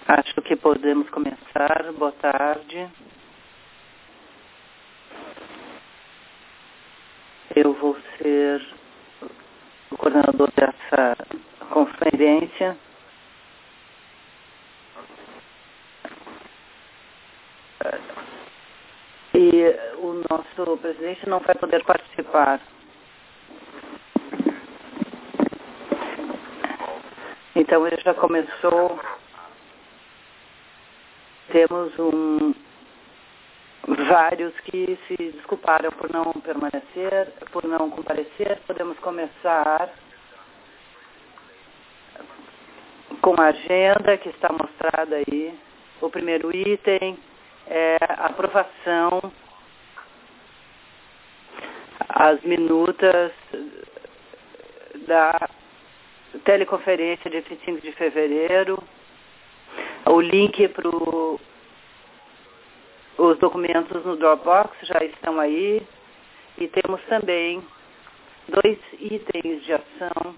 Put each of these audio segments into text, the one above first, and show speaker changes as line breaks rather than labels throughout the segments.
Acho que podemos começar. Boa tarde. Eu vou ser o coordenador dessa conferência. E o nosso presidente não vai poder participar. Então, ele já começou. Temos vários que se desculparam por não permanecer, por não comparecer. Podemos começar com a agenda que está mostrada aí. O primeiro item é a aprovação, as minutas da teleconferência de 25 de fevereiro, o link para os documentos no Dropbox já estão aí, e temos também 2 itens de ação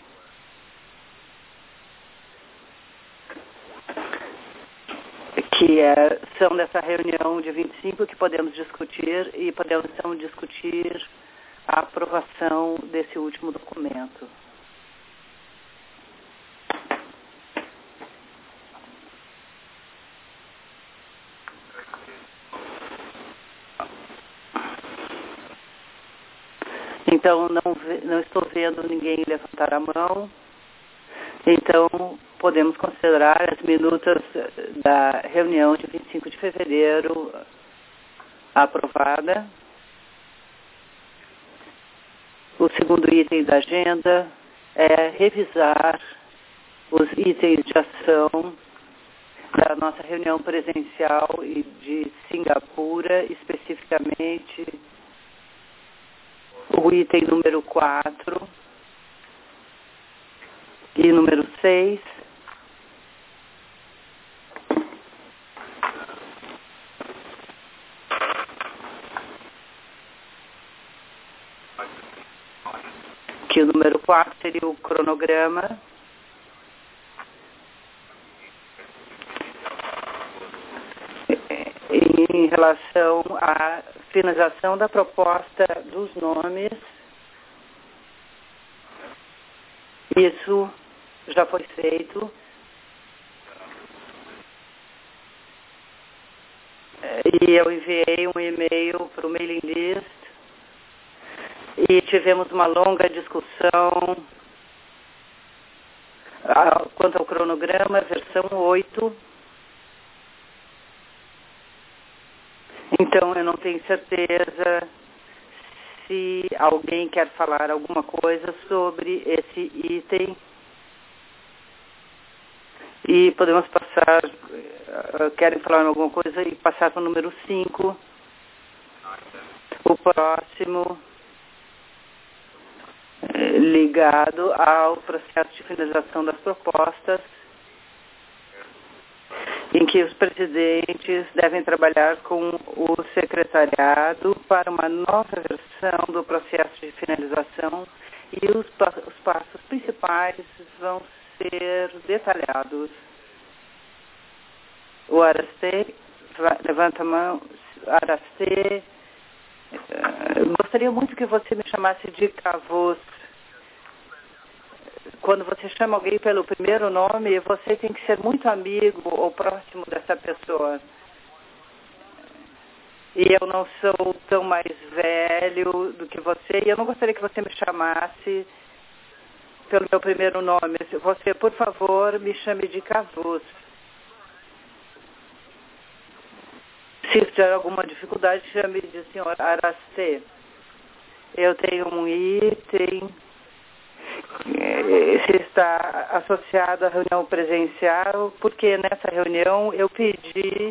que são dessa reunião de 25 que podemos discutir, e podemos então discutir a aprovação desse último documento. Então, não estou vendo ninguém levantar a mão. Então, podemos considerar as minutas da reunião de 25 de fevereiro aprovada. O segundo item da agenda é revisar os itens de ação da nossa reunião presencial de Singapura, especificamente o item número 4 e número 6. Que o número 4 seria o cronograma. Em relação à finalização da proposta dos nomes. Isso já foi feito. E eu enviei um e-mail para o mailing list. E tivemos uma longa discussão quanto ao cronograma, versão 8. Então, eu não tenho certeza se alguém quer falar alguma coisa sobre esse item. E podemos passar, querem falar alguma coisa e passar para o número 5. O próximo, ligado ao processo de finalização das propostas, em que os presidentes devem trabalhar com o secretariado para uma nova versão do processo de finalização, e os passos principais vão ser detalhados. O Arastê, levanta a mão. Arastê, gostaria muito que você me chamasse de Cavos. Quando você chama alguém pelo primeiro nome, você tem que ser muito amigo ou próximo dessa pessoa. E eu não sou tão mais velho do que você, e eu não gostaria que você me chamasse pelo meu primeiro nome. Você, por favor, me chame de Cavus. Se tiver alguma dificuldade, chame de senhor Arastê. Eu tenho um item. Se está associado à reunião presencial, porque nessa reunião eu pedi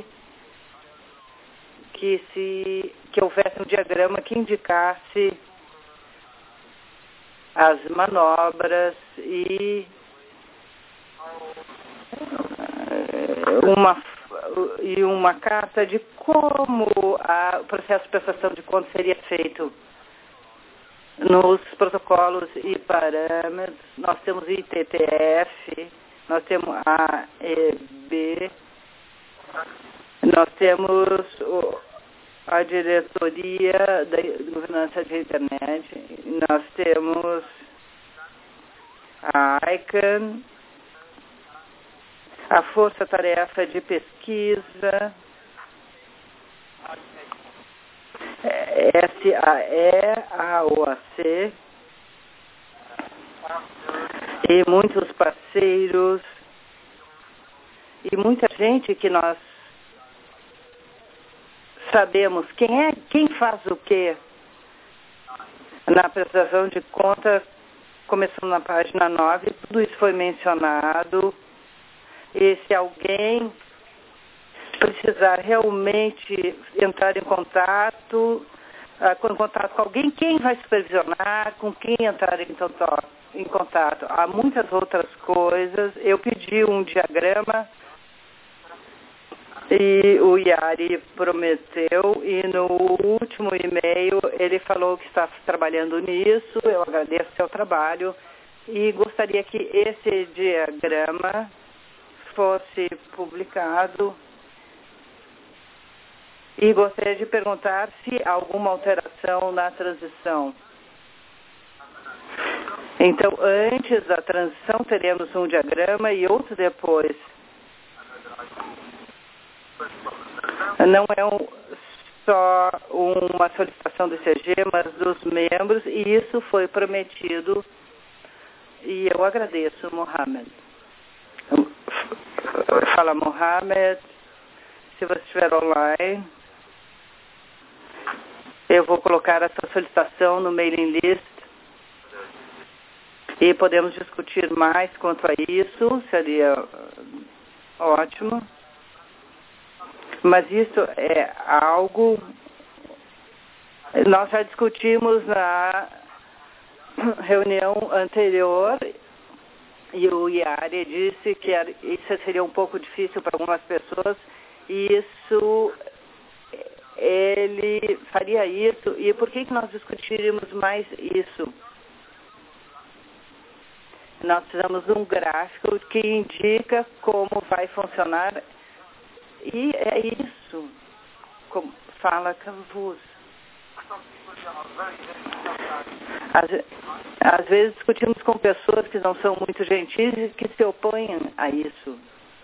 que houvesse um diagrama que indicasse as manobras e uma carta de como o processo de prestação de contas seria feito. Nos protocolos e parâmetros, nós temos ITTF, nós temos AEB, Nós temos a diretoria da governança de internet, nós temos a ICANN, a Força-Tarefa de Pesquisa, SAE, a OAC, e muitos parceiros, e muita gente que nós sabemos quem faz o quê. Na prestação de contas, começando na página 9, tudo isso foi mencionado. E se alguém precisar realmente entrar em contato com alguém, quem vai supervisionar, com quem entrar em contato. Há muitas outras coisas. Eu pedi um diagrama e o Yari prometeu, e no último e-mail ele falou que está trabalhando nisso. Eu agradeço o seu trabalho e gostaria que esse diagrama fosse publicado. E gostaria de perguntar se há alguma alteração na transição. Então, antes da transição, teremos um diagrama e outro depois. Não é só uma solicitação do ICG, mas dos membros, e isso foi prometido, e eu agradeço, Mohamed. Fala, Mohamed, se você estiver online, eu vou colocar a sua solicitação no mailing list, e podemos discutir mais quanto a isso, seria ótimo. Mas isso é algo... Nós já discutimos na reunião anterior e o Yari disse que isso seria um pouco difícil para algumas pessoas, e ele faria isso. E por que nós discutiríamos mais isso? Nós precisamos de um gráfico que indica como vai funcionar. E é isso, como fala Cavus. Às vezes discutimos com pessoas que não são muito gentis e que se opõem a isso.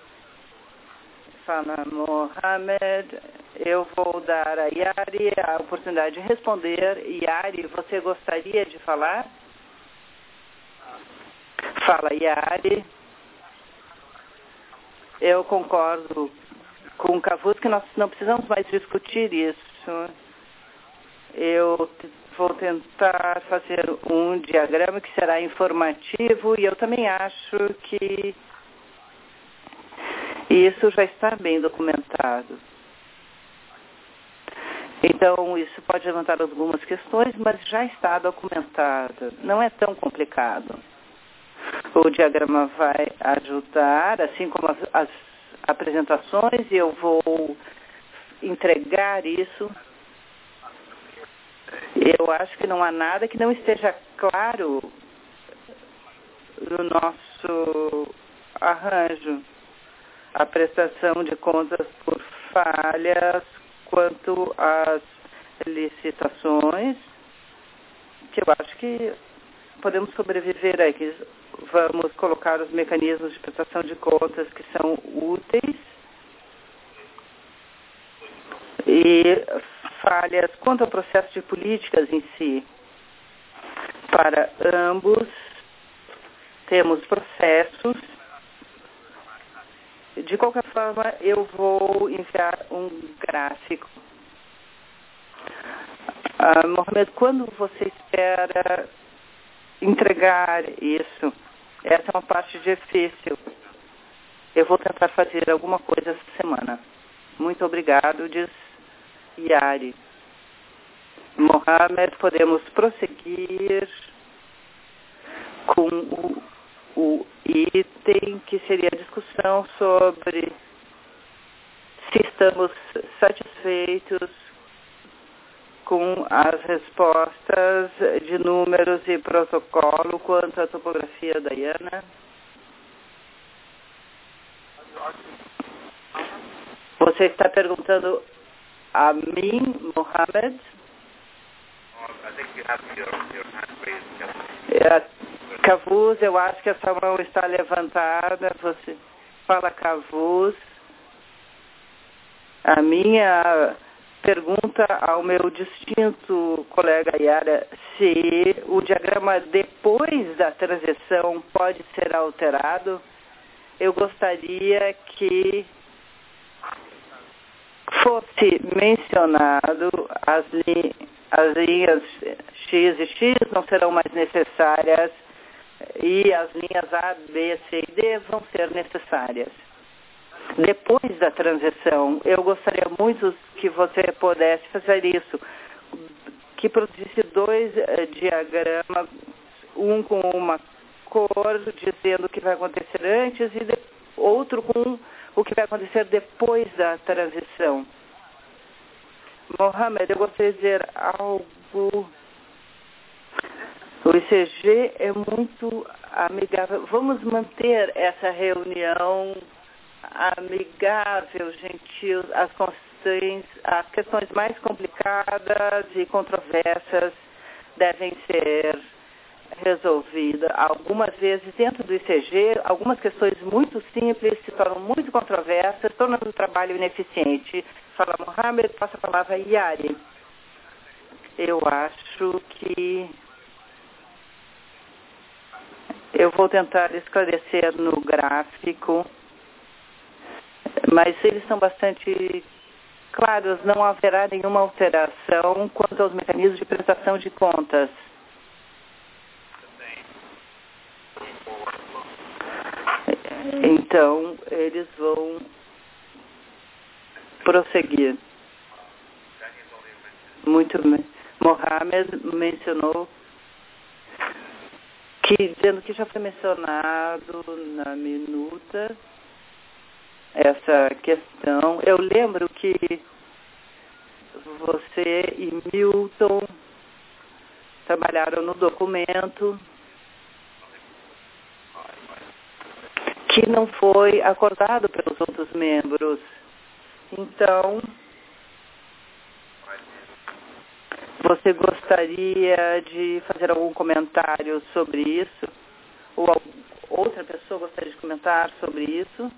Fala, Mohamed, eu vou dar a Yari a oportunidade de responder. Yari, você gostaria de falar? Fala, Yari. Eu concordo com o Cavus que nós não precisamos mais discutir isso. Eu vou tentar fazer um diagrama que será informativo, e eu também acho que isso já está bem documentado. Então, isso pode levantar algumas questões, mas já está documentado. Não é tão complicado. O diagrama vai ajudar, assim como as apresentações, e eu vou entregar isso. Eu acho que não há nada que não esteja claro no nosso arranjo. A prestação de contas por falhas quanto às licitações, que eu acho que podemos sobreviver aí. Vamos colocar os mecanismos de prestação de contas que são úteis, e falhas quanto ao processo de políticas em si. Para ambos, temos processos. De qualquer forma, eu vou enviar um gráfico. Mohamed, quando você espera entregar isso? Essa é uma parte difícil. Eu vou tentar fazer alguma coisa essa semana. Muito obrigado, diz Yari. Mohamed, podemos prosseguir com o item que seria a discussão sobre se estamos satisfeitos com as respostas de números e protocolo quanto à topografia da IANA. Você está perguntando a mim, Mohamed? Cavuz, eu acho que a sua mão está levantada. Você fala, Cavuz. A minha pergunta ao meu distinto colega Yara, se o diagrama depois da transição pode ser alterado, eu gostaria que fosse mencionado as linhas X e X não serão mais necessárias e as linhas A, B, C e D vão ser necessárias. Depois da transição, eu gostaria muito que você pudesse fazer isso, que produzisse dois diagramas, um com uma cor dizendo o que vai acontecer antes e outro com o que vai acontecer depois da transição. Mohamed, eu gostaria de dizer algo. O ICG é muito amigável. Vamos manter essa reunião amigável, gentil. As questões mais complicadas e controversas devem ser resolvidas. Algumas vezes, dentro do ICG, algumas questões muito simples se tornam muito controversas, tornando o trabalho ineficiente. Fala, Mohamed, passa a palavra a Yari. Eu acho que eu vou tentar esclarecer no gráfico, mas eles são bastante claros, não haverá nenhuma alteração quanto aos mecanismos de prestação de contas. Então, eles vão prosseguir. Muito bem. Mohamed mencionou que, dizendo que já foi mencionado na minuta essa questão. Eu lembro que você e Milton trabalharam no documento que não foi acordado pelos outros membros. Então, você gostaria de fazer algum comentário sobre isso? Ou outra pessoa gostaria de comentar sobre isso?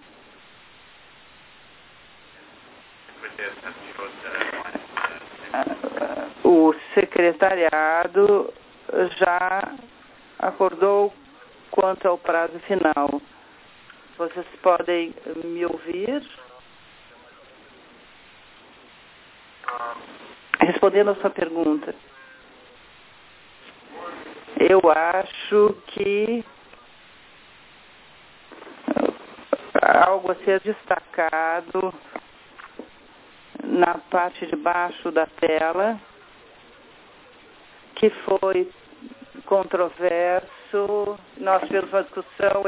O secretariado já acordou quanto ao prazo final. Vocês podem me ouvir? Respondendo a sua pergunta, eu acho que algo a ser destacado na parte de baixo da tela, que foi controverso. Nós tivemos uma discussão.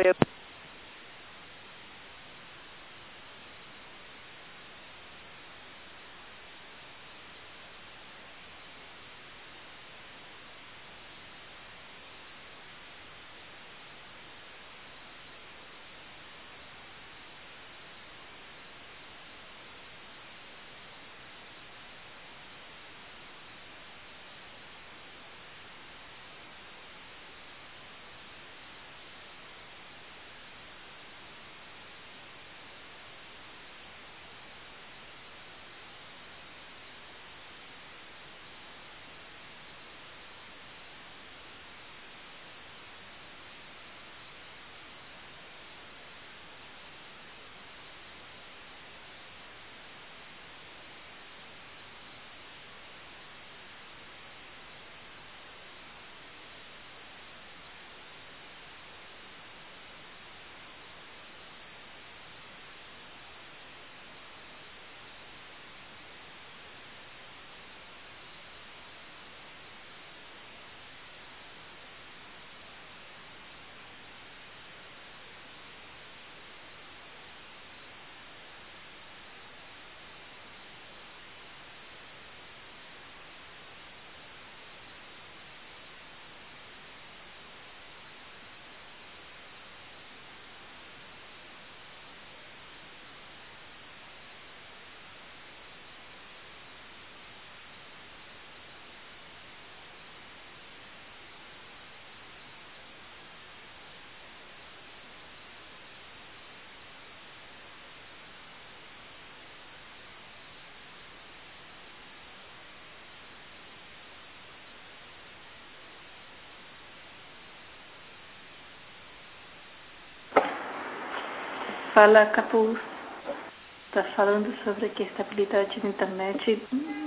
fala Capuz, está falando sobre que a estabilidade da internet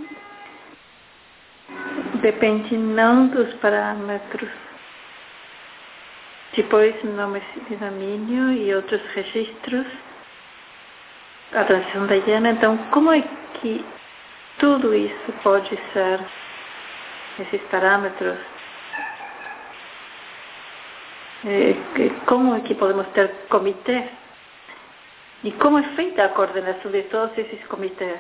depende não dos parâmetros, depois nome de domínio e outros registros, a transição da IANA. Então, como é que tudo isso pode ser, esses parâmetros, como é que podemos ter comitês? E como é feita a coordenação de todos esses comitês?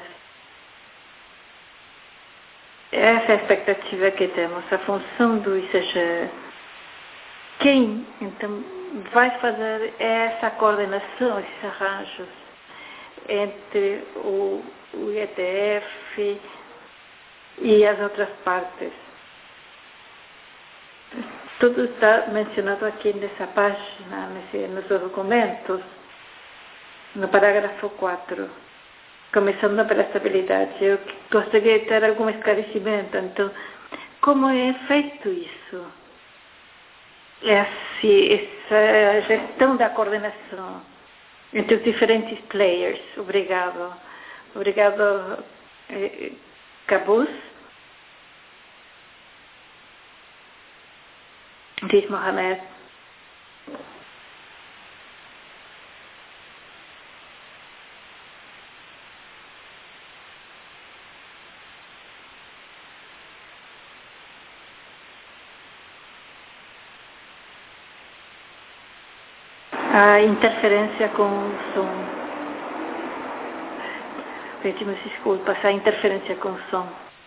Essa é a expectativa que temos, a função do ICG. Quem, então, vai fazer essa coordenação, esses arranjos entre o IETF e as outras partes? Tudo está mencionado aqui nessa página, nos documentos, no parágrafo 4, começando pela estabilidade. Eu gostaria de ter algum esclarecimento. Então, como é feito isso? Essa gestão da coordenação entre os diferentes players. Obrigado. Obrigado, Cabuz. Diz Mohamed. A interferência com o som. Pedimos desculpas, a interferência com o som.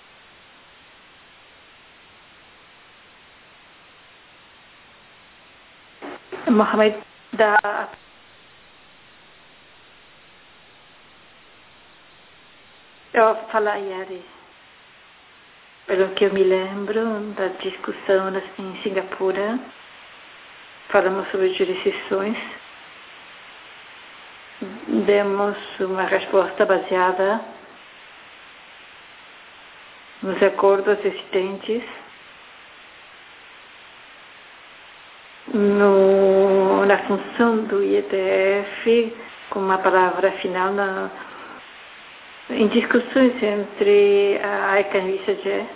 Mohamed dá eu falar, Yari, pelo que eu me lembro da discussão em Singapura, falamos sobre jurisdições, demos uma resposta baseada nos acordos existentes, na função do IETF, com uma palavra final em discussões entre a ICANN e o ICG.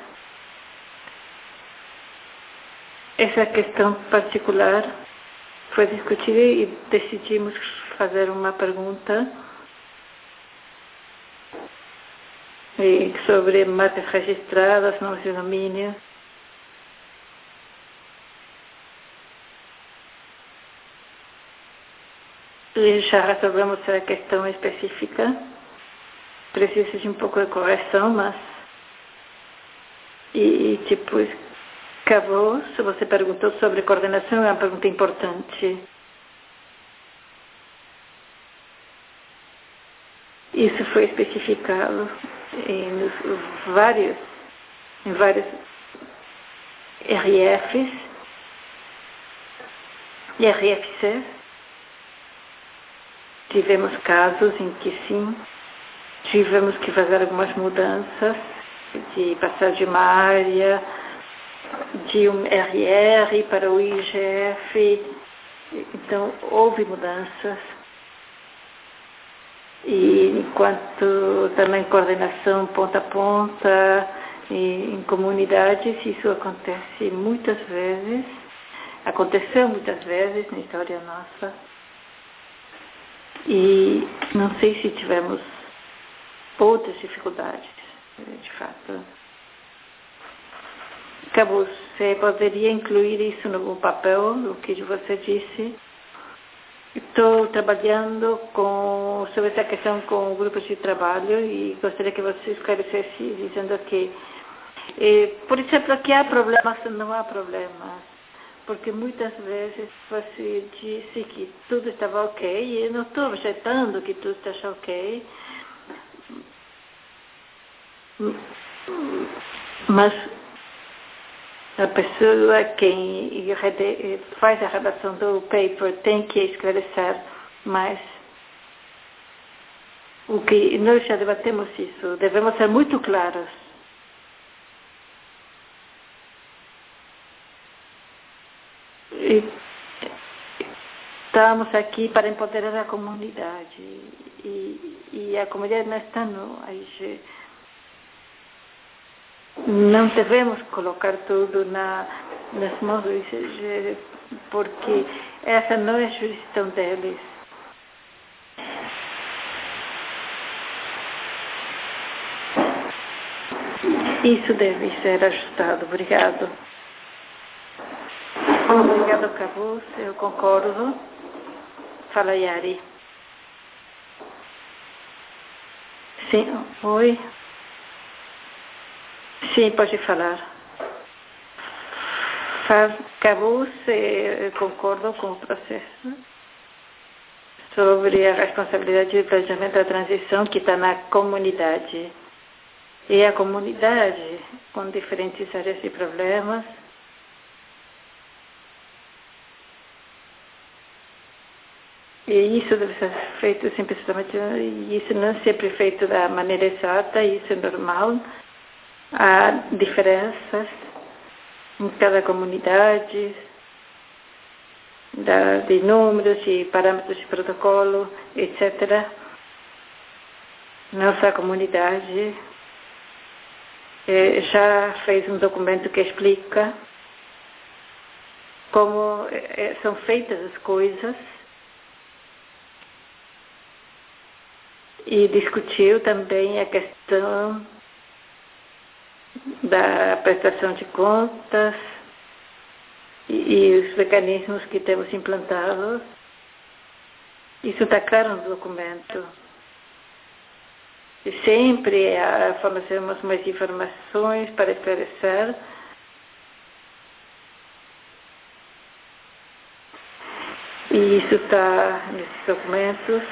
Essa questão particular foi discutida e decidimos fazer uma pergunta sobre marcas registradas, nomes de domínio. E já resolvemos a questão específica. Precisa de um pouco de correção, mas... E depois acabou. Se você perguntou sobre coordenação, é uma pergunta importante. Isso foi especificado em vários RFs e RFCs. Tivemos casos em que sim, tivemos que fazer algumas mudanças, de passar de uma área, de um RR para o IGF. Então, houve mudanças. E enquanto também coordenação ponta a ponta, em comunidades, isso acontece muitas vezes, aconteceu muitas vezes na história nossa. E não sei se tivemos outras dificuldades, de fato. Acabou, você poderia incluir isso no papel, o que você disse. Estou trabalhando sobre essa questão com grupos de trabalho e gostaria que você esclarecesse dizendo que, por exemplo, que há problemas, não há problemas. Porque muitas vezes você disse que tudo estava ok, e eu não estou objetando que tudo esteja ok, mas a pessoa que faz a redação do paper tem que esclarecer mais. O que nós já debatemos isso, devemos ser muito claros. estamos aqui para empoderar a comunidade. E a comunidade não está não devemos colocar tudo nas mãos do ICG, porque essa não é a jurisdição deles. Isso deve ser ajustado. Obrigado. Obrigado, Cavus. Eu concordo. Fala, Yari. Sim, oi. Sim, pode falar. Cavus, eu concordo com o processo sobre a responsabilidade de planejamento da transição que está na comunidade. E a comunidade, com diferentes áreas de problemas, e isso deve ser feito simplesmente, e isso não é sempre feito da maneira exata, isso é normal. Há diferenças em cada comunidade, de números e parâmetros de protocolo, etc. Nossa comunidade já fez um documento que explica como são feitas as coisas e discutiu também a questão da prestação de contas e os mecanismos que temos implantados. Isso está claro no documento. E sempre fornecemos mais informações para esclarecer. E isso está nesses documentos,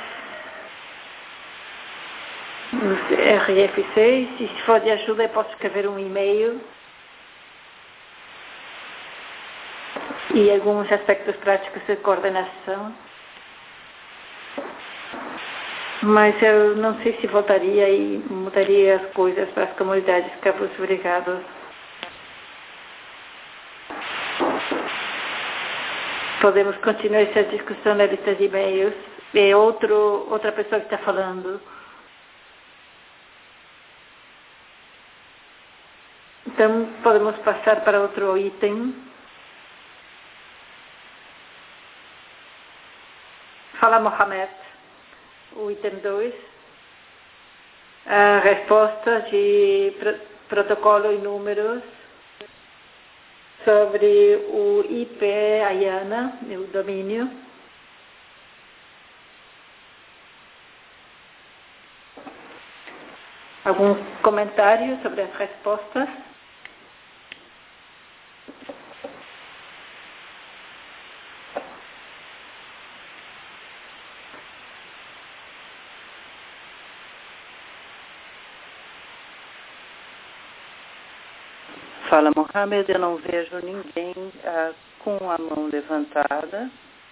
nos RF6. E se for de ajuda, eu posso escrever um e-mail. E alguns aspectos práticos de coordenação. Mas eu não sei se voltaria e mudaria as coisas para as comunidades. Cavus, obrigado. Podemos continuar essa discussão na lista de e-mails. É outra pessoa que está falando. Então, podemos passar para outro item. Fala, Mohamed. O item 2, a resposta de protocolo e números sobre o IP AIANA, o domínio. Algum comentário sobre as respostas?
Fala, Mohamed, eu não vejo ninguém com a mão levantada.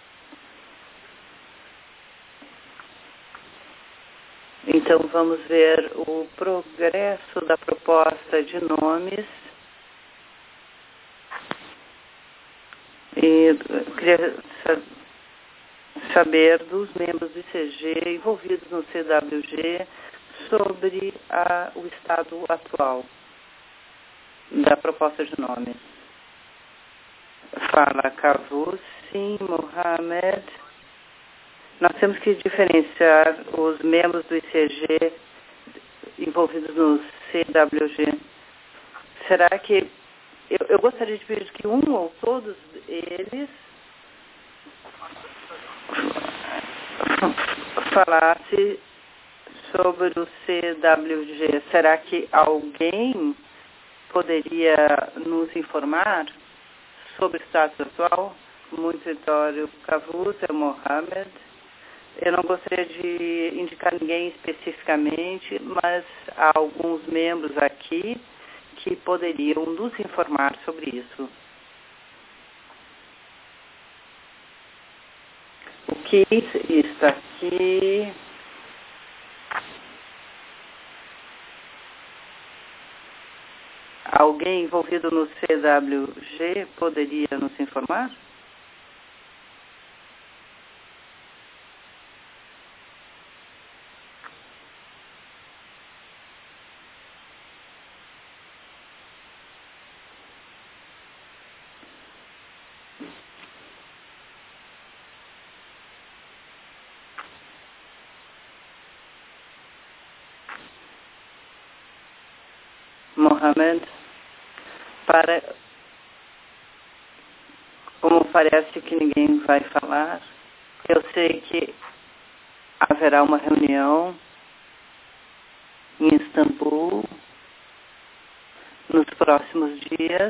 Então, vamos ver o progresso da proposta de nomes. E eu queria saber dos membros do ICG envolvidos no CWG sobre o estado atual da proposta de nome. Fala, Cavus, sim, Mohamed. Nós temos que diferenciar os membros do ICG envolvidos no CWG. Será que... Eu gostaria de pedir que um ou todos eles falasse sobre o CWG. Será que alguém poderia nos informar sobre o status atual? Muito Vitório Cavus, Mohamed. Eu não gostaria de indicar ninguém especificamente, mas há alguns membros aqui que poderiam nos informar sobre isso. O que está aqui? Alguém envolvido no CWG poderia nos informar? Mohamed, como parece que ninguém vai falar, eu sei que haverá uma reunião em Istambul nos próximos dias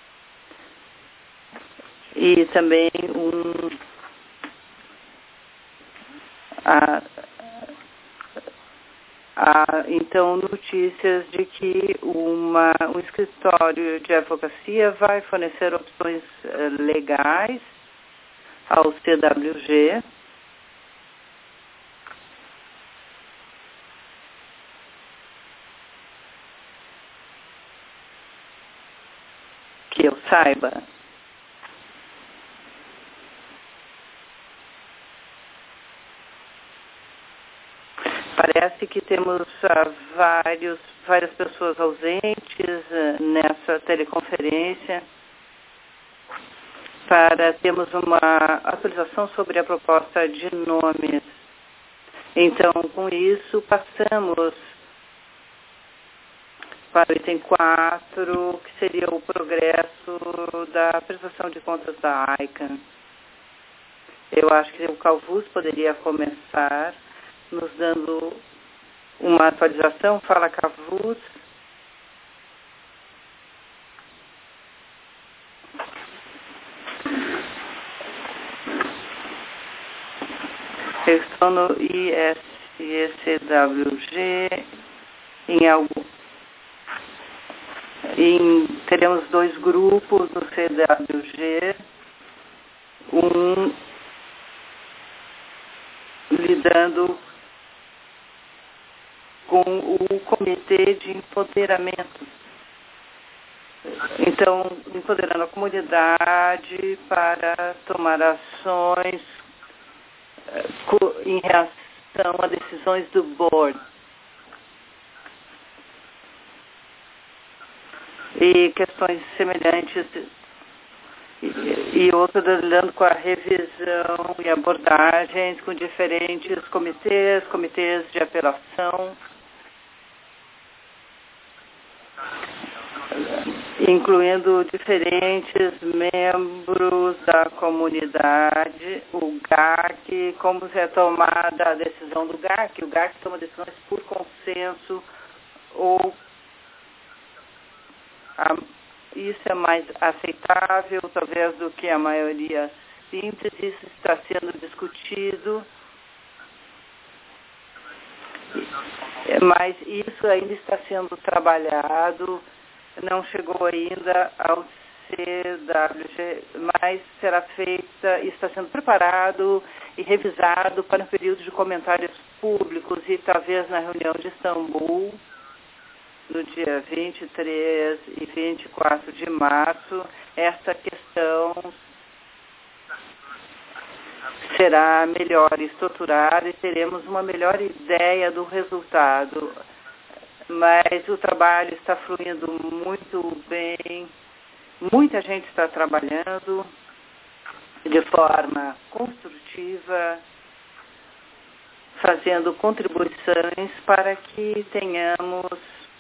e também então notícias de que um escritório de advocacia vai fornecer opções legais ao CWG que eu saiba. Parece que temos várias pessoas ausentes nessa teleconferência para termos uma atualização sobre a proposta de nomes. Então, com isso, passamos para o item 4, que seria o progresso da prestação de contas da ICANN. Eu acho que o Calvus poderia começar nos dando uma atualização. Fala, Calvus. Eu estou no ISCWG teremos 2 grupos no CWG, um lidando com o Comitê de Empoderamento. Então, empoderando a comunidade para tomar ações em reação a decisões do board. E questões semelhantes e outras lidando com a revisão e abordagens com diferentes comitês de apelação, incluindo diferentes membros da comunidade, o GAC, como é tomada a decisão do GAC. O GAC toma decisões por consenso ou isso é mais aceitável, talvez, do que a maioria simples. Isso está sendo discutido, mas isso ainda está sendo trabalhado, não chegou ainda ao CWG, mas será feita e está sendo preparado e revisado para um período de comentários públicos e talvez na reunião de Istambul, no dia 23 e 24 de março, essa questão será melhor estruturada e teremos uma melhor ideia do resultado. Mas o trabalho está fluindo muito bem, muita gente está trabalhando de forma construtiva, fazendo contribuições para que tenhamos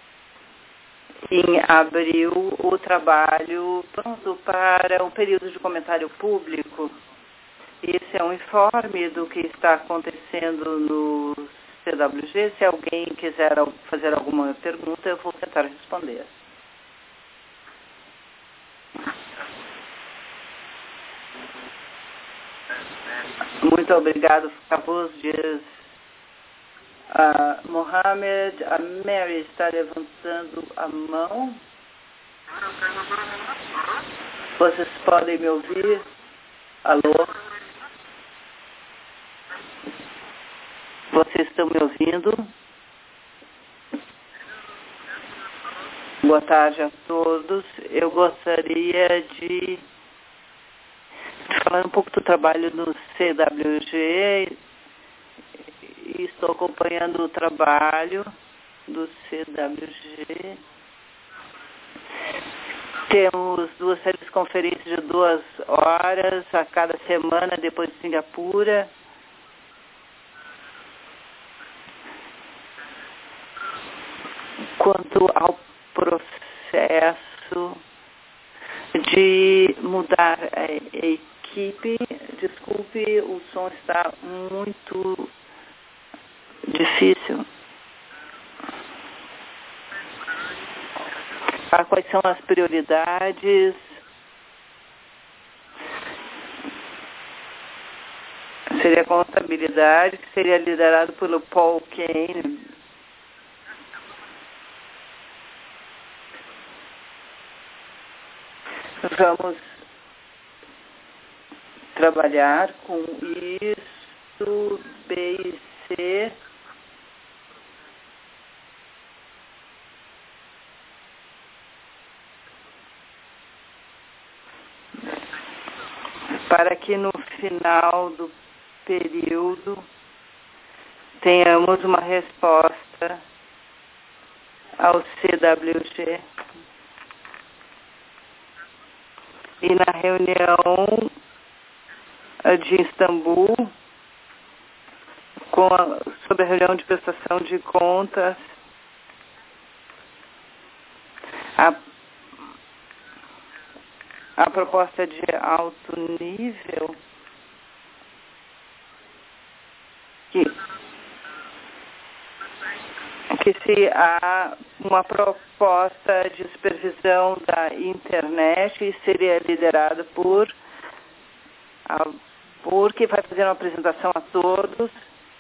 em abril o trabalho pronto para um período de comentário público. Esse é um informe do que está acontecendo no CWG. Se alguém quiser fazer alguma pergunta, eu vou tentar responder. Muito obrigado, Cabos, diz Mohamed. A Mary está levantando a mão. Vocês podem me ouvir? Alô? Vocês estão me ouvindo? Boa tarde a todos. Eu gostaria de falar um pouco do trabalho no CWG. E estou acompanhando o trabalho do CWG. Temos 2 séries de conferências de 2 horas a cada semana depois de Singapura. Quanto ao processo de mudar a equipe. Desculpe, o som está muito difícil. Quais são as prioridades? Seria a contabilidade, que seria liderado pelo Paul Kane. Vamos trabalhar com isso, B e C. Para que no final do período tenhamos uma resposta ao CWG. E na reunião de Istambul, sobre a reunião de prestação de contas, a proposta de alto nível que se há uma proposta de supervisão da internet e seria liderada por que vai fazer uma apresentação a todos.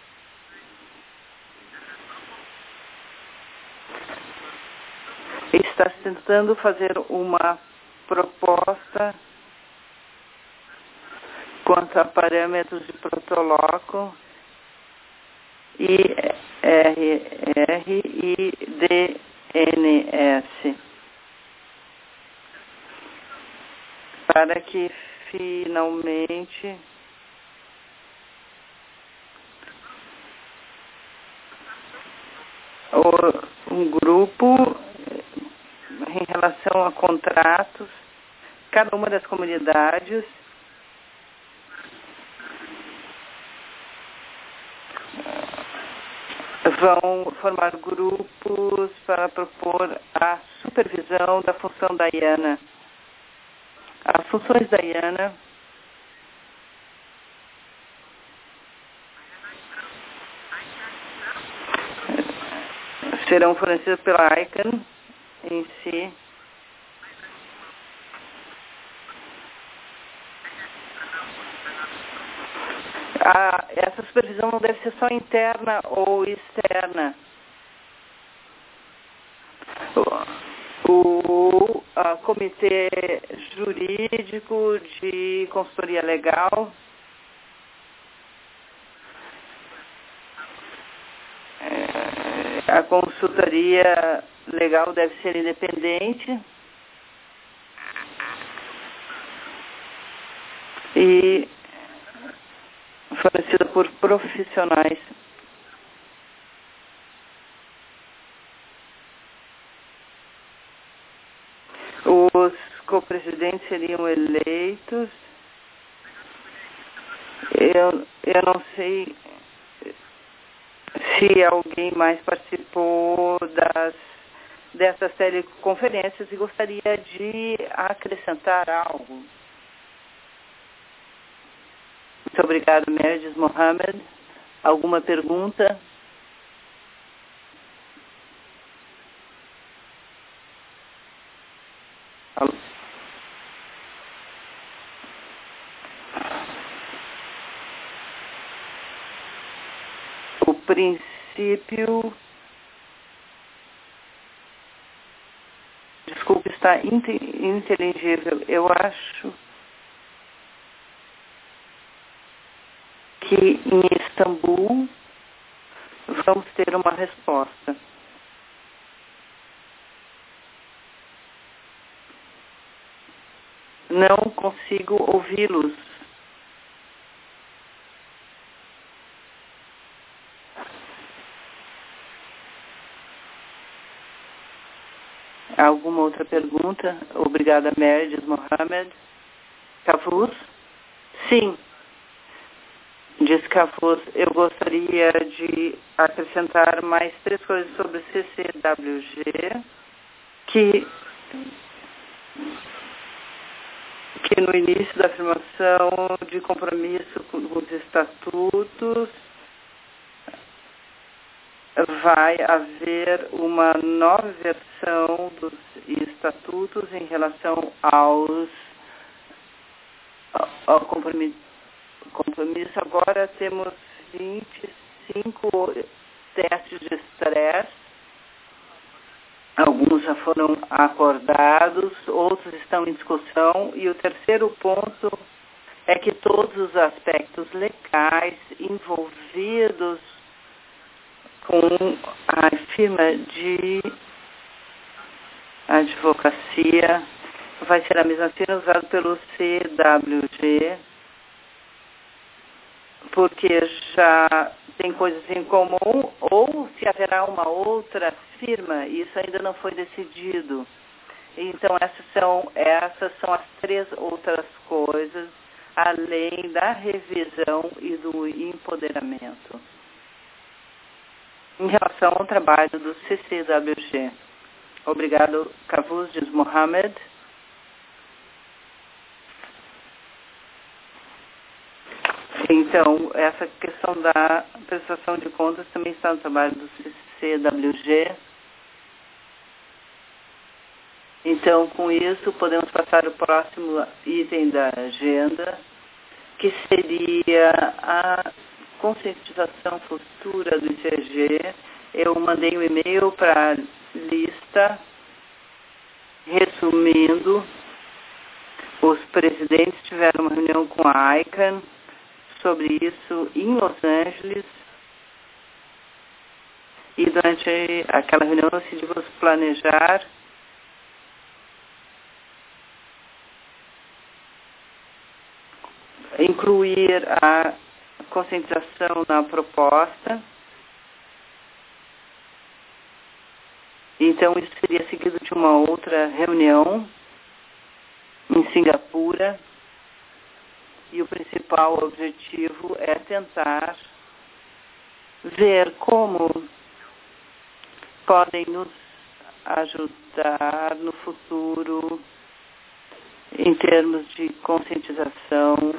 Está tentando fazer uma proposta quanto a parâmetros de protoloco IRR e DNS, para que finalmente um grupo em relação a contratos, cada uma das comunidades vão formar grupos para propor a supervisão da função da IANA. As funções da IANA serão fornecidas pela ICANN em si. Essa supervisão não deve ser só interna ou externa. O comitê jurídico de consultoria legal a consultoria legal deve ser independente e fornecida por profissionais. Os co-presidentes seriam eleitos. Eu não sei se alguém mais participou dessas teleconferências e gostaria de acrescentar algo. Muito obrigada, Merdes Mohamed. Alguma pergunta? O princípio... Desculpe, está inteligível. Eu acho que em Istambul vamos ter uma resposta. Não consigo ouvi-los. Alguma outra pergunta? Obrigada, Merdes Mohamed. Cavus? Sim. Diz Cavus, eu gostaria de acrescentar mais 3 coisas sobre o CCWG. que no início da afirmação de compromisso com os estatutos vai haver uma nova versão dos estatutos em relação ao compromisso. Agora temos 25 testes de estresse. Alguns já foram acordados, outros estão em discussão. E o terceiro ponto é que todos os aspectos legais envolvidos com a firma de advocacia vai ser a mesma firma usada pelo CWG, porque já tem coisas em comum, ou se haverá uma outra firma, isso ainda não foi decidido. Então, essas são as três outras coisas, além da revisão e do empoderamento. Em relação ao trabalho do CCWG. Obrigado, Cavuz, diz Mohamed. Então, essa questão da prestação de contas também está no trabalho do CCWG. Então, com isso, podemos passar ao próximo item da agenda, que seria a conscientização futura do ICG. Eu mandei um e-mail para a lista, resumindo, os presidentes tiveram uma reunião com a ICANN sobre isso em Los Angeles, e durante aquela reunião decidimos planejar incluir a conscientização na proposta. Então, isso seria seguido de uma outra reunião em Singapura, e o principal objetivo é tentar ver como podem nos ajudar no futuro em termos de conscientização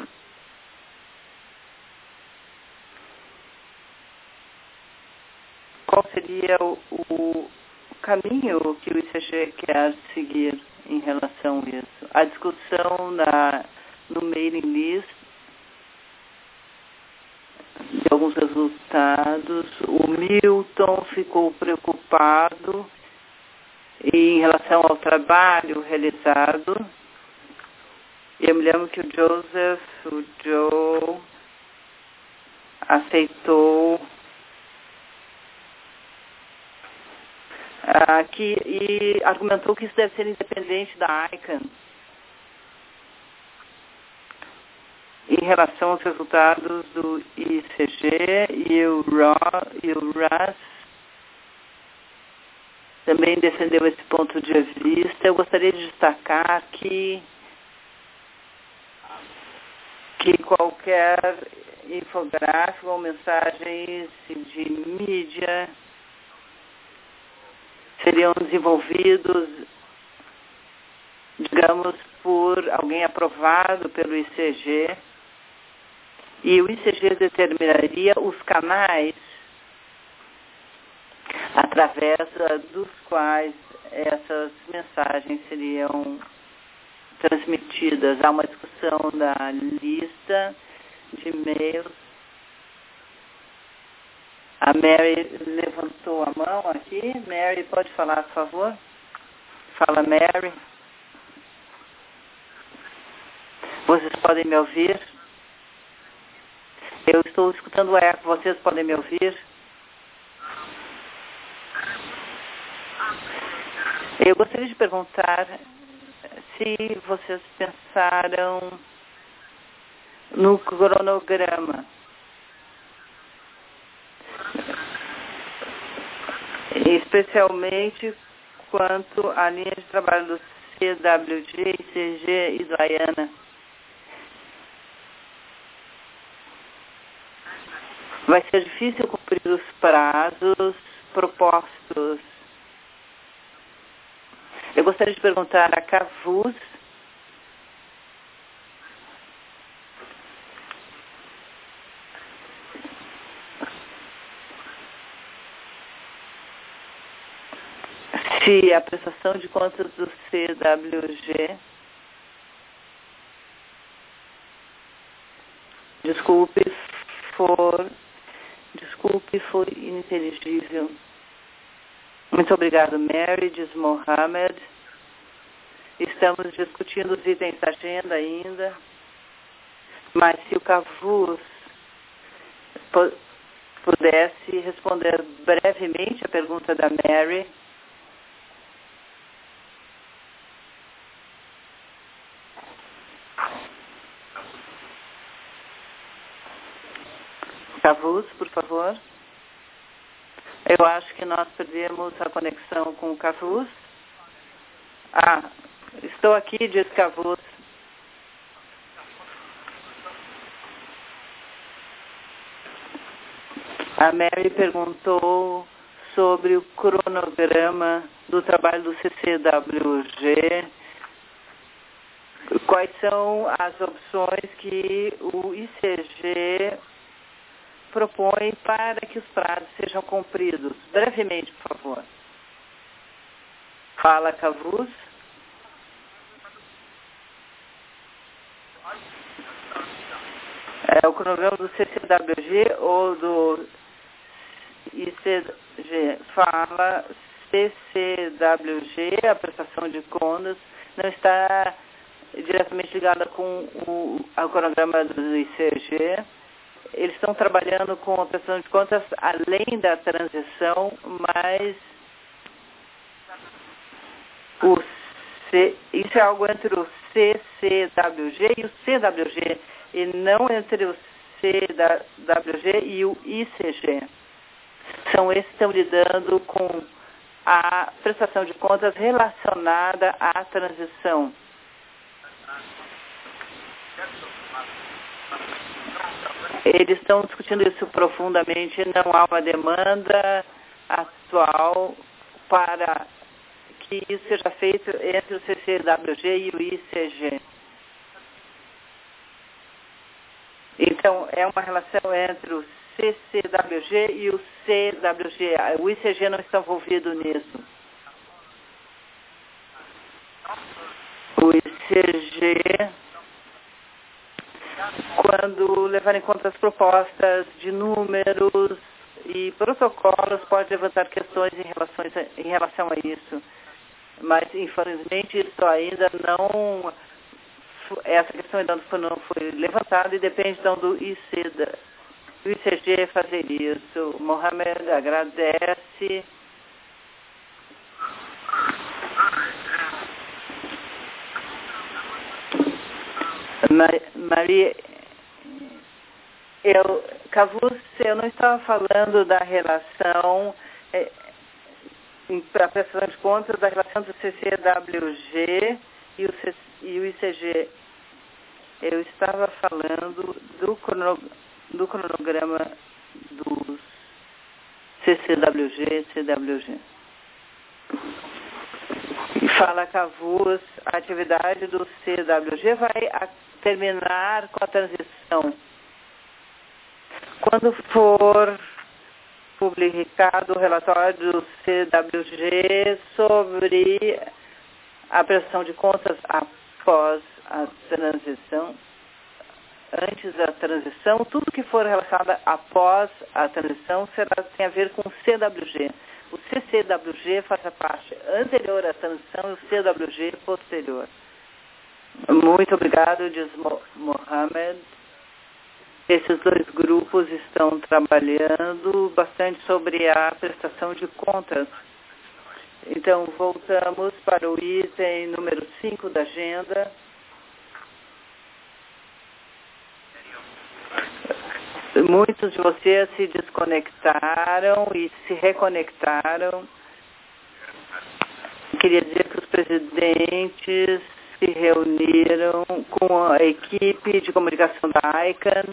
qual seria o caminho que o ICG quer seguir em relação a isso. A discussão no mailing list de alguns resultados. O Milton ficou preocupado em relação ao trabalho realizado. Eu me lembro que o Joe aceitou e argumentou que isso deve ser independente da ICANN em relação aos resultados do ICG, e o Russ também defendeu esse ponto de vista. Eu gostaria de destacar que qualquer infográfico ou mensagens de mídia seriam desenvolvidos, digamos, por alguém aprovado pelo ICG, e o ICG determinaria os canais através dos quais essas mensagens seriam transmitidas. Há uma discussão da lista de e-mails. A Mary levantou a mão aqui. Mary, pode falar, por favor? Fala, Mary. Vocês podem me ouvir? Eu estou escutando o eco. Vocês podem me ouvir? Eu gostaria de perguntar se vocês pensaram no cronograma. Especialmente quanto à linha de trabalho do CWG, ICG e do IANA. Vai ser difícil cumprir os prazos propostos. Eu gostaria de perguntar a Cavus se a prestação de contas do CWG, desculpe, foi ininteligível. Muito obrigado, Mary, diz Mohamed. Estamos discutindo os itens da agenda ainda, mas se o Cavus pudesse responder brevemente a pergunta da Mary. Cavus, por favor. Eu acho que nós perdemos a conexão com o Cavus. Estou aqui, diz Cavus. A Mary perguntou sobre o cronograma do trabalho do CCWG. Quais são as opções que o ICG propõe para que os prazos sejam cumpridos? Brevemente, por favor. Fala, Cavus. O cronograma do CCWG ou do ICG? Fala CCWG, a prestação de contas, não está diretamente ligada com ao cronograma do ICG. Eles estão trabalhando com a prestação de contas além da transição, mas isso é algo entre o CCWG e o CWG, e não entre o CWG e o ICG. São esses que estão lidando com a prestação de contas relacionada à transição. Eles estão discutindo isso profundamente. Não há uma demanda atual para que isso seja feito entre o CCWG e o ICG. Então, é uma relação entre o CCWG e o CWG. O ICG não está envolvido nisso. O ICG, quando levar em conta as propostas de números e protocolos, pode levantar questões em relação a isso. Mas, infelizmente, isso ainda não... Essa questão ainda não foi levantada e depende, então, do ICG fazer isso. Mohamed agradece. Maria, Cavus, eu não estava falando da relação, para a prestação de contas, da relação do CCWG e o ICG. Eu estava falando do cronograma dos CCWG e CWG. E fala, Cavus, a atividade do CWG vai terminar com a transição. Quando for publicado o relatório do CWG sobre a prestação de contas após a transição, antes da transição, tudo que for relacionado após a transição tem a ver com o CWG. O CCWG faz a parte anterior à transição e o CWG posterior. Muito obrigado, diz Mohamed. Esses dois grupos estão trabalhando bastante sobre a prestação de contas. Então, voltamos para o item número 5 da agenda. Muitos de vocês se desconectaram e se reconectaram. Queria dizer que os presidentes se reuniram com a equipe de comunicação da ICANN,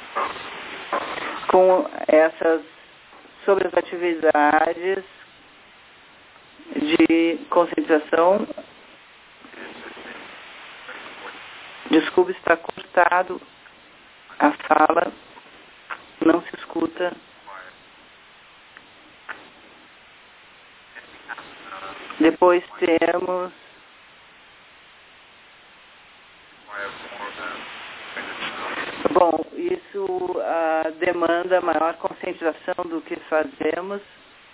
sobre as atividades de conscientização. Desculpe, está cortado a fala, não se escuta. Depois temos bom, isso demanda maior conscientização do que fazemos.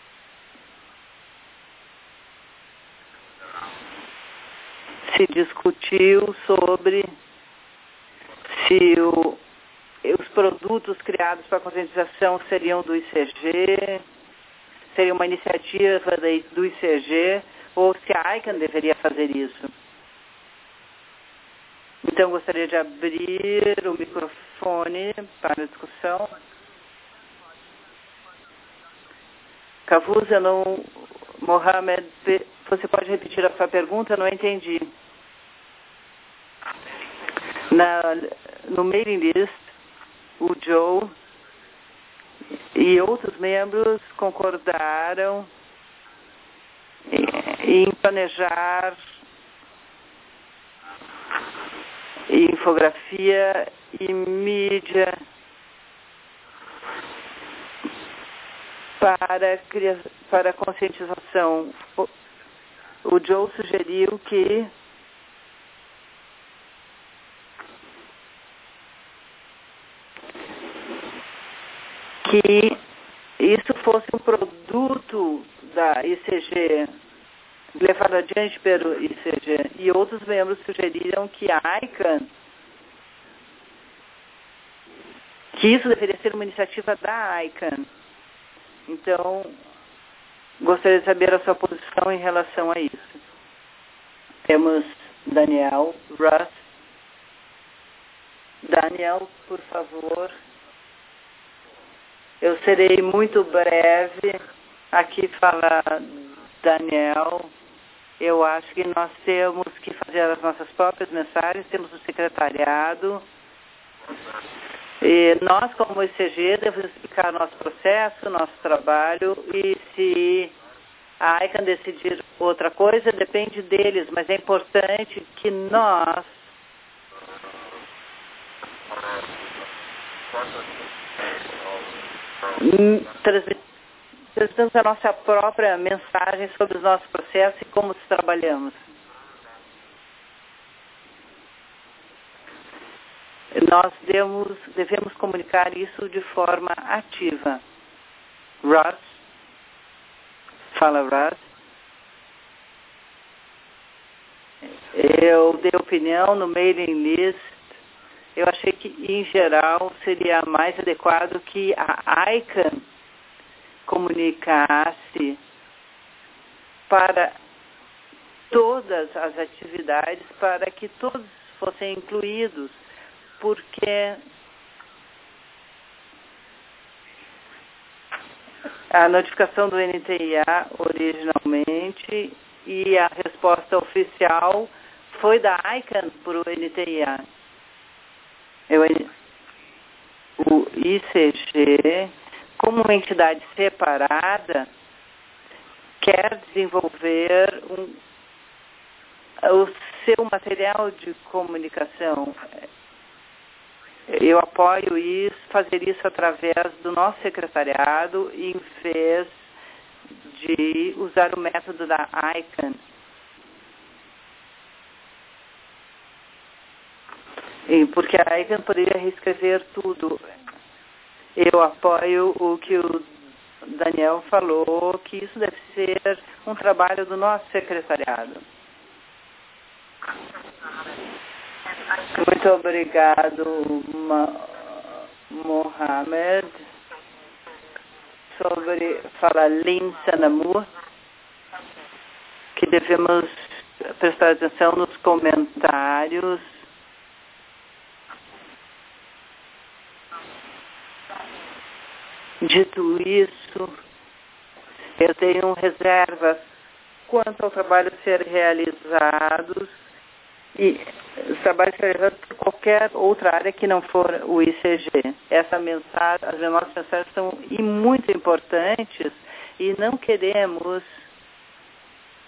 Se discutiu sobre se os produtos criados para conscientização seriam do ICG, seria uma iniciativa do ICG, ou se a ICANN deveria fazer isso. Então, gostaria de abrir o microfone para a discussão. Cavuza, Mohamed, você pode repetir a sua pergunta? Não entendi. No mailing list, o Joe e outros membros concordaram em planejar infografia e mídia para conscientização. O Joe sugeriu que isso fosse um produto da ICG, levado adiante pelo ICG, e outros membros sugeriram que a ICANN, que isso deveria ser uma iniciativa da ICANN. Então, gostaria de saber a sua posição em relação a isso. Temos Daniel, Russ. Daniel, por favor. Eu serei muito breve. Aqui fala Daniel. Eu acho que nós temos que fazer as nossas próprias mensagens, temos o secretariado. E nós, como ICG, devemos explicar o nosso processo, nosso trabalho, e se a ICANN decidir outra coisa, depende deles, mas é importante que nós transmitamos a nossa própria mensagem sobre os nossos processos e como trabalhamos. Nós devemos comunicar isso de forma ativa. Russ? Fala, Russ. Eu dei opinião no mailing list. Eu achei que, em geral, seria mais adequado que a ICANN comunicasse para todas as atividades, para que todos fossem incluídos, porque a notificação do NTIA originalmente e a resposta oficial foi da ICANN para o NTIA. O ICG, como uma entidade separada, quer desenvolver o seu material de comunicação. Eu apoio fazer isso através do nosso secretariado, em vez de usar o método da ICANN. Porque a ICANN poderia reescrever tudo. Eu apoio o que o Daniel falou, que isso deve ser um trabalho do nosso secretariado. Muito obrigado, Mohamed. Fala Lin Sanamur, que devemos prestar atenção nos comentários. Dito isso, eu tenho reservas quanto ao trabalho ser realizado e os trabalhos realizados por qualquer outra área que não for o ICG. As nossas mensagens são muito importantes e não queremos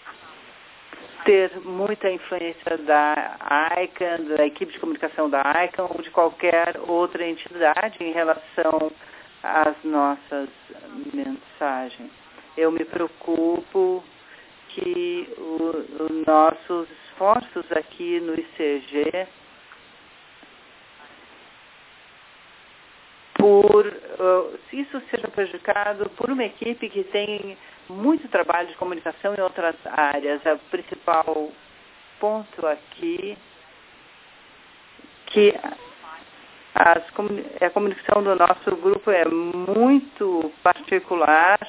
ter muita influência da ICANN, da equipe de comunicação da ICANN ou de qualquer outra entidade em relação às nossas mensagens. Eu me preocupo que os nossos esforços aqui no ICG se isso seja prejudicado por uma equipe que tem muito trabalho de comunicação em outras áreas. O principal ponto aqui que a comunicação do nosso grupo é muito particular,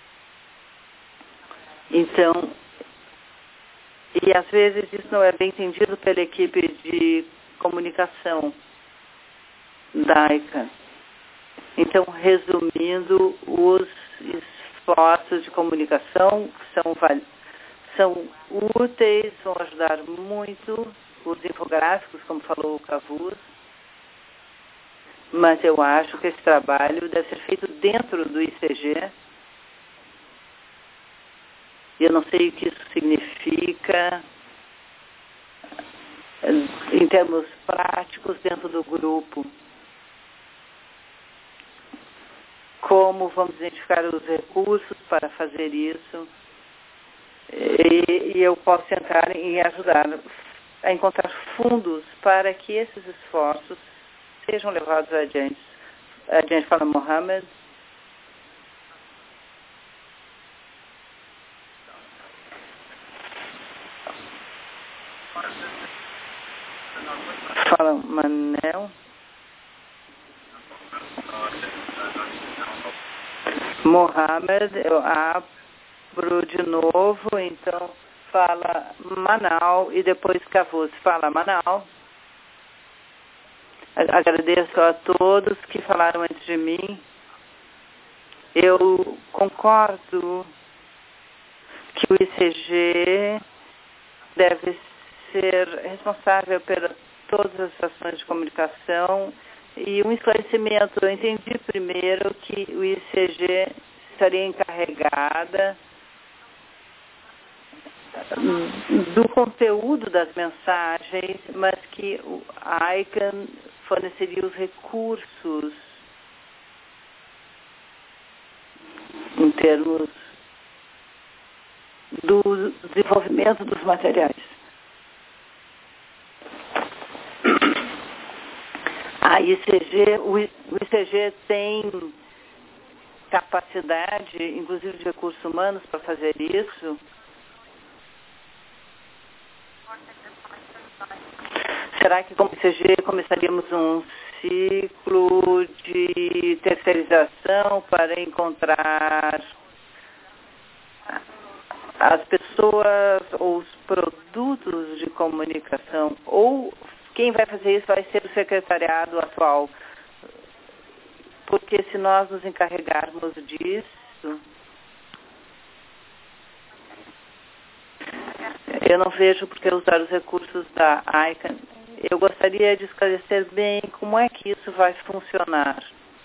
então, e às vezes isso não é bem entendido pela equipe de comunicação da ICANN. Então, resumindo, os esforços de comunicação são úteis, vão ajudar muito, os infográficos, como falou o Cavus, mas eu acho que esse trabalho deve ser feito dentro do ICG. Eu não sei o que isso significa em termos práticos dentro do grupo. Como vamos identificar os recursos para fazer isso. E eu posso tentar em ajudar a encontrar fundos para que esses esforços sejam levados adiante. Adiante fala Mohamed. Fala Manel. Mohamed, eu abro de novo, então fala Manal e depois Cavus. Fala Manal. Agradeço a todos que falaram antes de mim. Eu concordo que o ICG deve ser responsável por todas as ações de comunicação. E um esclarecimento, eu entendi primeiro que o ICG estaria encarregada do conteúdo das mensagens, mas que a ICANN forneceria os recursos em termos do desenvolvimento dos materiais. O ICG tem capacidade, inclusive de recursos humanos, para fazer isso? Será que como ICG começaríamos um ciclo de terceirização para encontrar as pessoas ou os produtos de comunicação? Ou quem vai fazer isso vai ser o secretariado atual? Porque se nós nos encarregarmos disso, eu não vejo por que usar os recursos da ICANN. Eu gostaria de esclarecer bem como é que isso vai funcionar.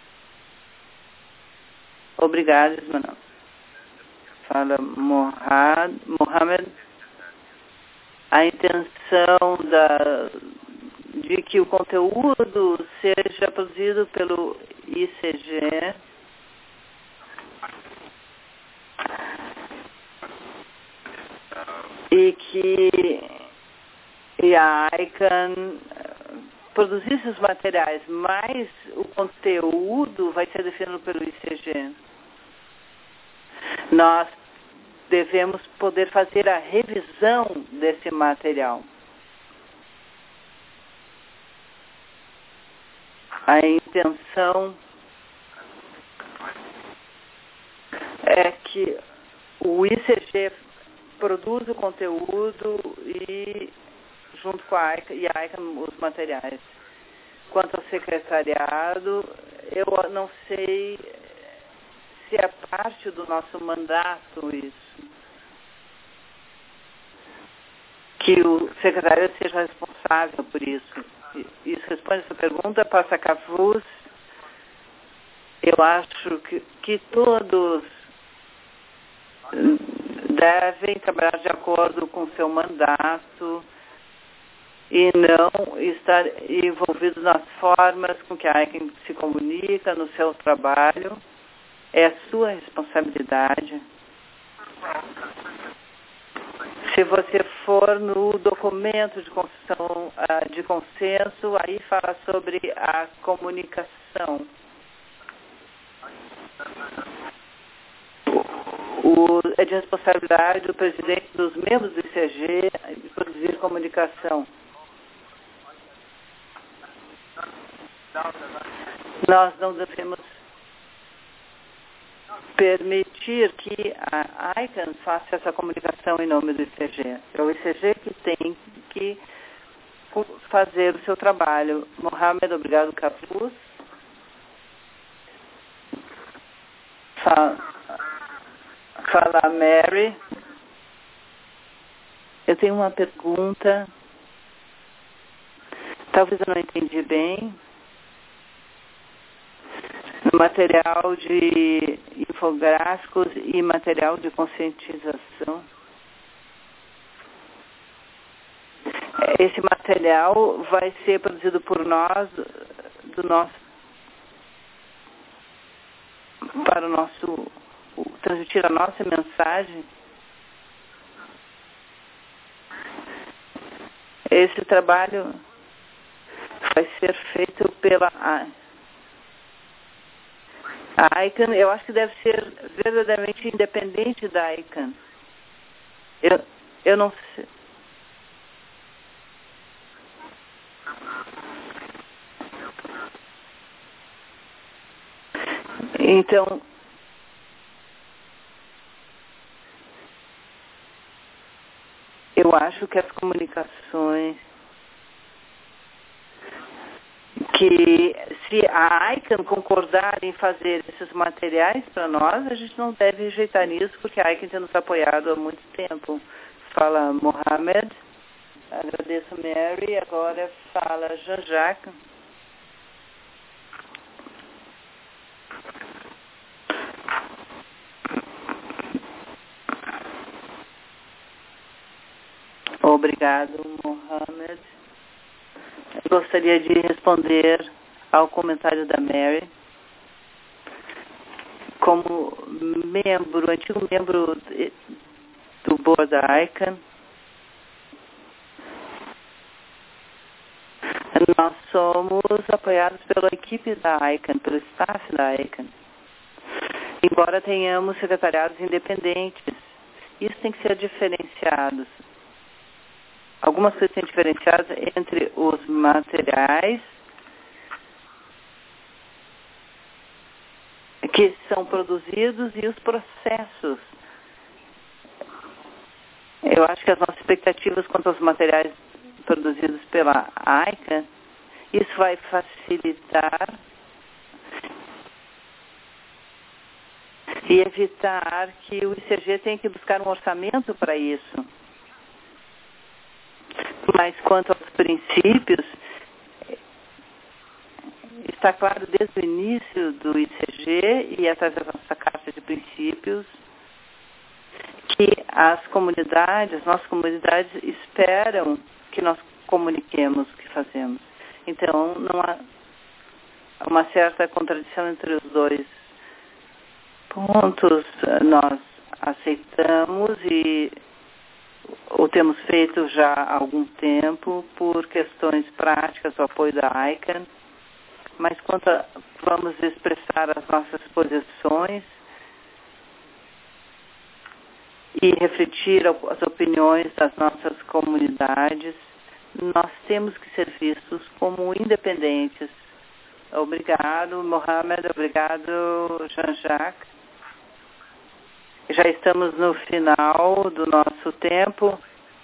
Obrigada, Ismael. Fala Mohamed. A intenção de que o conteúdo seja produzido pelo ICG e que a ICANN produzisse os materiais, mas o conteúdo vai ser definido pelo ICG. Nós devemos poder fazer a revisão desse material. A intenção é que o ICG produza o conteúdo e, junto com a ICANN, os materiais. Quanto ao secretariado, eu não sei se é parte do nosso mandato isso. Que o secretário seja responsável por isso. Isso responde essa pergunta, passa a Cavus. Eu acho que todos devem trabalhar de acordo com seu mandato e não estar envolvidos nas formas com que a ICANN se comunica no seu trabalho. É a sua responsabilidade. Se você for no documento de construção de consenso, aí fala sobre a comunicação. É de responsabilidade do presidente dos membros do ICG produzir comunicação. Nós não devemos permitir que a ICANN faça essa comunicação em nome do ICG. É o ICG que tem que fazer o seu trabalho. Mohamed, obrigado, Capuz. Fala, Mary. Eu tenho uma pergunta. Talvez eu não entendi bem. No material de infográficos e material de conscientização. Esse material vai ser produzido por nós, para o nosso, transmitir a nossa mensagem. Esse trabalho vai ser feito pela a ICANN. Eu acho que deve ser verdadeiramente independente da ICANN. Eu não sei. Então, eu acho que as comunicações que se a ICANN concordar em fazer esses materiais para nós, a gente não deve rejeitar isso, porque a ICANN tem nos apoiado há muito tempo. Fala Mohamed, agradeço Mary, agora fala Jean-Jacques. Obrigado, Mohamed. Eu gostaria de responder ao comentário da Mary. Como membro, antigo membro do board da ICANN, nós somos apoiados pela equipe da ICANN, pelo staff da ICANN. Embora tenhamos secretariados independentes, isso tem que ser diferenciado. Algumas coisas têm diferenciadas entre os materiais que são produzidos e os processos. Eu acho que as nossas expectativas quanto aos materiais produzidos pela ICANN, isso vai facilitar e evitar que o ICG tenha que buscar um orçamento para isso. Mas quanto aos princípios, está claro desde o início do ICG e através da nossa carta de princípios que as nossas comunidades esperam que nós comuniquemos o que fazemos. Então, não há uma certa contradição entre os dois pontos. Nós aceitamos e o temos feito já há algum tempo por questões práticas, o apoio da ICANN, mas quanto vamos expressar as nossas posições e refletir as opiniões das nossas comunidades, nós temos que ser vistos como independentes. Obrigado, Mohamed. Obrigado, Jean-Jacques. Já estamos no final do nosso tempo.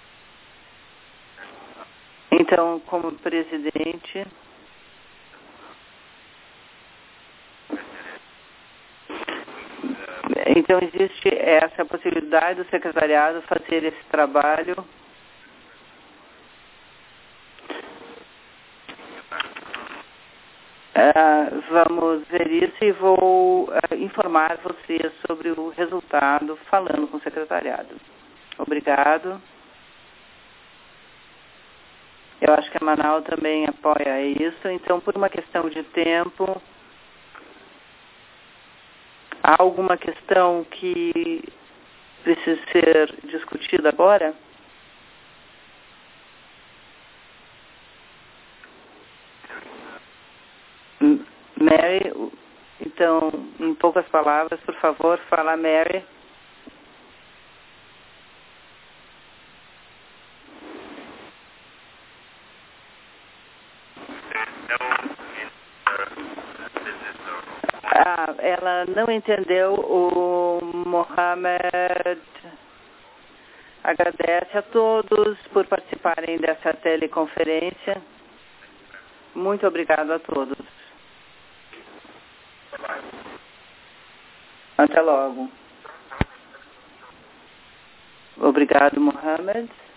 Então, como presidente, então existe essa possibilidade do secretariado fazer esse trabalho. Vamos ver isso e vou informar você sobre o resultado falando com o secretariado. Obrigado. Eu acho que a Manaus também apoia isso. Então, por uma questão de tempo, há alguma questão que precisa ser discutida agora? Mary, então, em poucas palavras, por favor, fala, Mary. Ela não entendeu. O Mohamed agradece a todos por participarem dessa teleconferência. Muito obrigado a todos. Até logo. Obrigado, Mohamed.